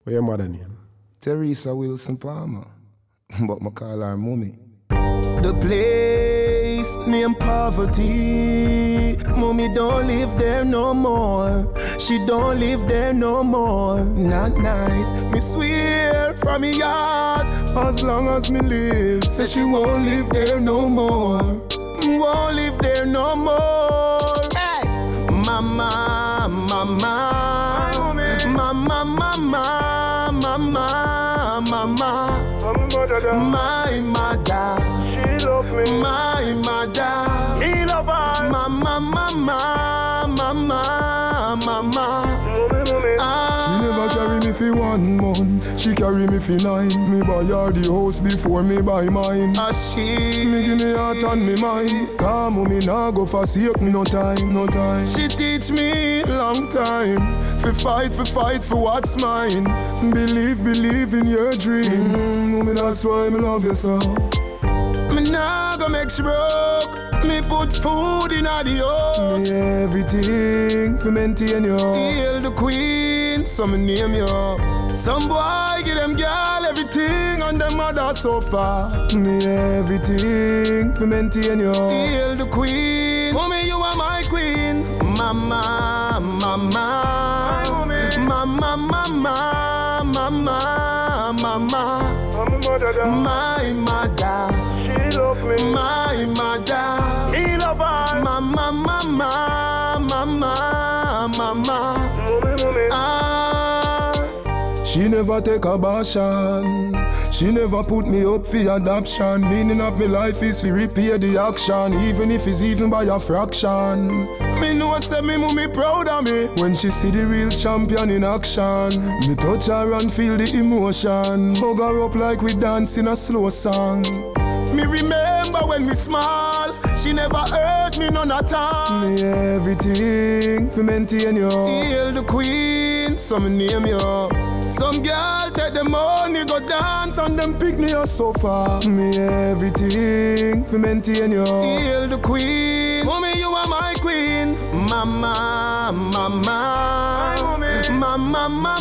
What your mother name? Teresa Wilson Palmer, but I call her Mummy. The place named Poverty, Mummy don't live there no more. She don't live there no more. Not nice, me swear from me heart. As long as me live, say she won't live there no more. Won't live there no more. Hey, mama, mama, mama, mama, mama, mama. My mother, She love me. my mother, He love her. mama, mama, mama, mama. She never carry me for 1 month. She carry me for 9. Me buy her the house before me buy mine. She Me give me heart and me mind. Come me nah go forsake me no time, no time. She teach me long time. Fight for what's mine. Believe in your dreams. Mommy, that's why me love you so. Me nah go make she broke. Me put food in the house. Me everything for maintain you. Hail the queen, so me name you. Some boy give them girl everything on them mother sofa. Me everything for maintain you. Hail the queen, mommy you are my queen. Mama, mama, mama, mama, mama, mama. My mother, She love me. my mother. He love her. Mama, mama, mama, mama. Ah, She never take a bashing. She never put me up for adoption. Meaning of me life is to repair the action, even if it's even by a fraction. me know say me mommy proud of me. When she see the real champion in action, me touch her and feel the emotion. Hug her up like we dance in a slow song. Me remember when me small, she never hurt me none at all. Me everything for maintain you. Hail the queen, so me name you. Some girl take the money, go dance and them pick me up so far. Me everything for maintain you. Hail the queen, mommy you are my queen. Mama, mama, mama, mama,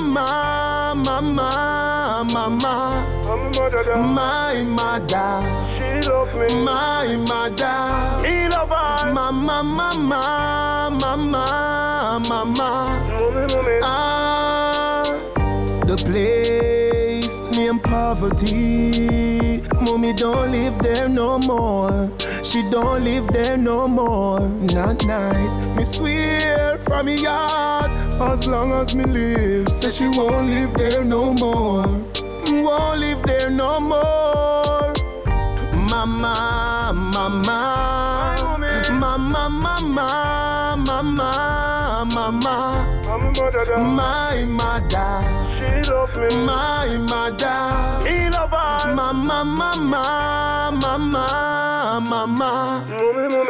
mama, mama. My mother, She love me. my mother. He love her. Mama, mama, mama, mama. Ah, the place named Poverty. Mommy don't live there no more. She don't live there no more. Not nice, me swear from me heart. As long as me live, say she won't live there no more. Won't live there no more. Mama, mama, mama, mama, mama, mama. My mother, She love me. my mother. He love her. Mama, mama, mama, mama.